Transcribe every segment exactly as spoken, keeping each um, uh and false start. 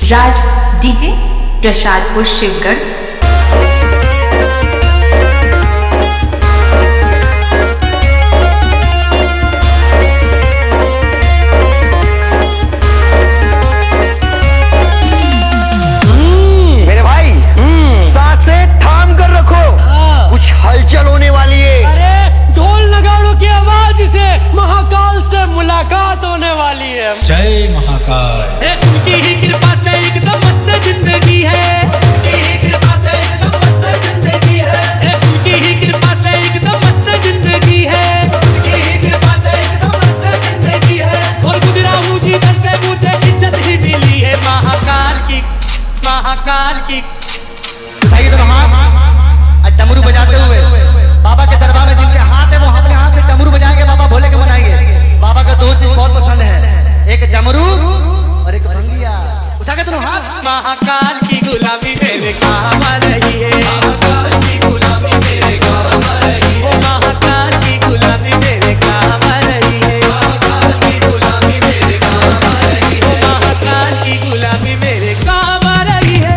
राज DJ Prasadpur Shivgarh. मेरे भाई सांसें थाम कर रखो, कुछ हलचल होने वाली है। अरे ढोल नगाड़ों की आवाज से महाकाल से मुलाकात होने वाली है। जय महाकाल। उनकी ही कृपा से एकदम मस्त जिंदगी है। उनकी ही कृपा से एकदम मस्त जिंदगी है। उनकी ही कृपा से एकदम मस्त जिंदगी है। उनकी ही कृपा से एकदम मस्त जिंदगी है। और गुजरा हूँ जिधर से मुझे इज्जत ही मिली है महाकाल की, महाकाल की। उठाइए दोनों हाथ और डमरू बजाते हुए बाबा के दरबार में जिनके हाथ है वो अपने हाथ से डमरू बजाएंगे, बाबा भोले के मनाएंगे। बाबा का दो चीज बहुत पसंद है, एक डमरू और एक भंगिया। उठा के दोनों हाथ। महाकाल की गुलामी मेरे काम आ रही है। महाकाल की गुलामी मेरे काम आ रही है। महाकाल की गुलामी मेरे काम आ रही है। महाकाल की गुलामी मेरे काम आ रही है। महाकाल की गुलामी मेरे काम आ रही है।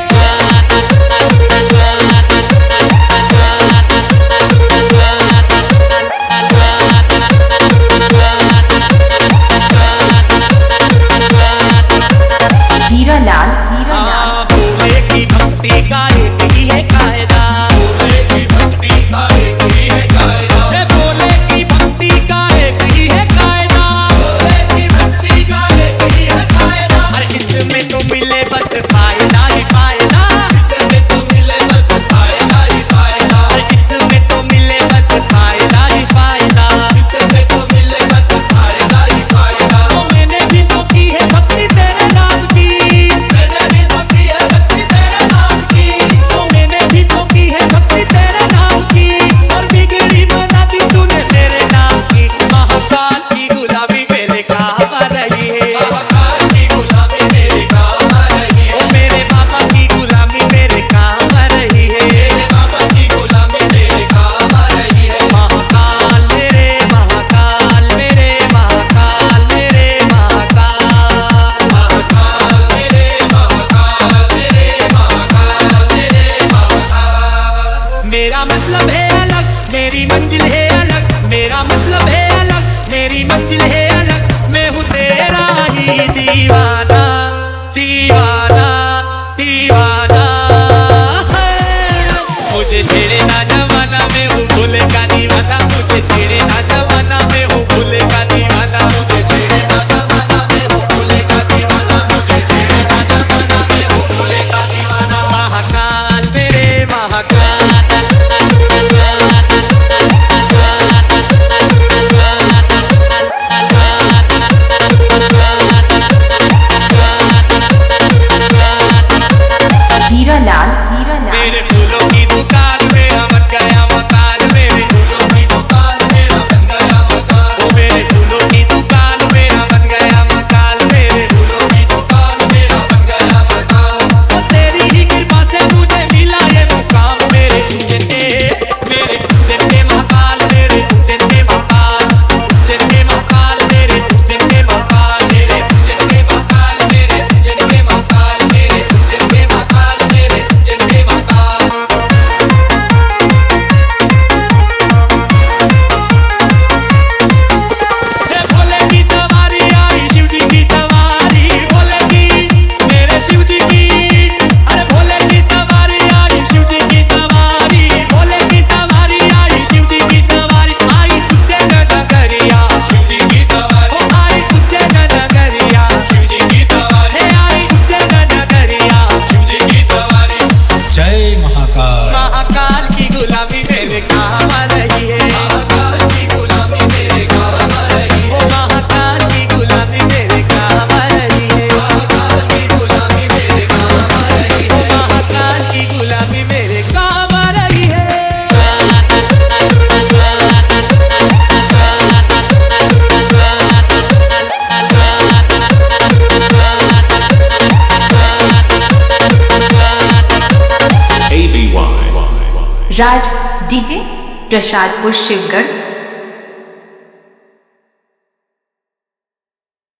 हीरा लाल, हीरा लाल। भोले की भक्ति का एक ही है कायदा। भोले की भक्ति का एक ही है कायदा। भोले की भक्ति का एक ही है कायदा। भोले की भक्ति का एक ही है कायदा। अरे इसमें तो मिले बस फायदा ही फायदा। इसमें तो मिले बस फायदा ही फायदा। अरे इसमें तो मिले बस फायदा ही फायदा। इसमें तो मिले बस फायदा ही फायदा। तो मैंने भी तो की है भक्ति तेरे नाम की। मैंने भी तो की है भक्ति तेरे नाम की। तो मैंने भी तो की है भक्ति तेरे नाम की। और बिगड़ी बना दी तूने तेरे नाम की। महाकाल की गुलामी मेरे काम आ रही है। महाकाल की गुलामी मेरे काम आ रही है। मेरे बाबा की गुलामी मेरे काम आ रही है। मेरे बाबा की गुलामी मेरे काम आ रही है। महाकाल मेरे महाकाल मेरे महाकाल मेरे महाकाल। महाकाल मेरे महाकाल मेरे महाकाल मेरे महाकाल। मेरा मतलब है अलग, मेरी मंजिल है अलग। मेरा मतलब है अलग, मेरी मंजिल है अलग। मैं हूँ तेरा ही दीवाना, दीवाना, दीवाना है। मुझे छेड़े ना जमाना, मैं हूँ भोले का दीवाना। मुझे छेड़े ना जमाना, मैं हूँ भोले का दीवाना। मुझे छेड़े ना जमाना, मैं हूँ भोले का दीवाना। मुझे छेड़े ना जमाना, मैं हूँ भोले का दीवाना। महाकाल मेरे महाकाल। हीरा लाल, हीरा लाल। मेरे फूलों की दुकान मेरा बन गया मकान। मेरे फूलों की दुकान मेरा बन गया मकान। ओ मेरे फूलों की दुकान मेरा बन गया मकान। मेरे फूलों की दुकान मेरा बन गया मकान। ओ तेरी ही कृपा से मुझे मिला ये मुकाम। मेरे उज्जैन मेरे उज्जैन महाकाल। मेरे उज्जैन महाकाल। उज्जैन महाकाल मेरे उज्जैन महाकाल। मेरे उज्जैन महाकाल। मेरे उज्जैन महाकाल। मेरे उज्जैन महाकाल। मेरे उज्जैन महाकाल। भोले की सवारी आई, शिव जी की सवारी। भोले की मेरे शिव जी की। अरे भोले की सवारी आई, शिव जी की सवारी। भोले की सवारी आई, शिव जी की सवारी। आई तुझे नगरिया, शिव जी की सवारी। ओ आई तुझे नगरिया, शिव जी की सवारी। आई तुझे नगरिया, शिव जी की सवारी। जय महाकाल। महाकाल की गुलामी मेरे काम आ रही है। महाकाल की गुलामी मेरे काम आ रही है। महाकाल की गुलामी मेरे काम आ रही है। महाकाल की गुलामी मेरे काम आ रही है। महाकाल की गुलामी मेरे काम आ रही है। राज डीजे प्रसादपुर शिवगढ़।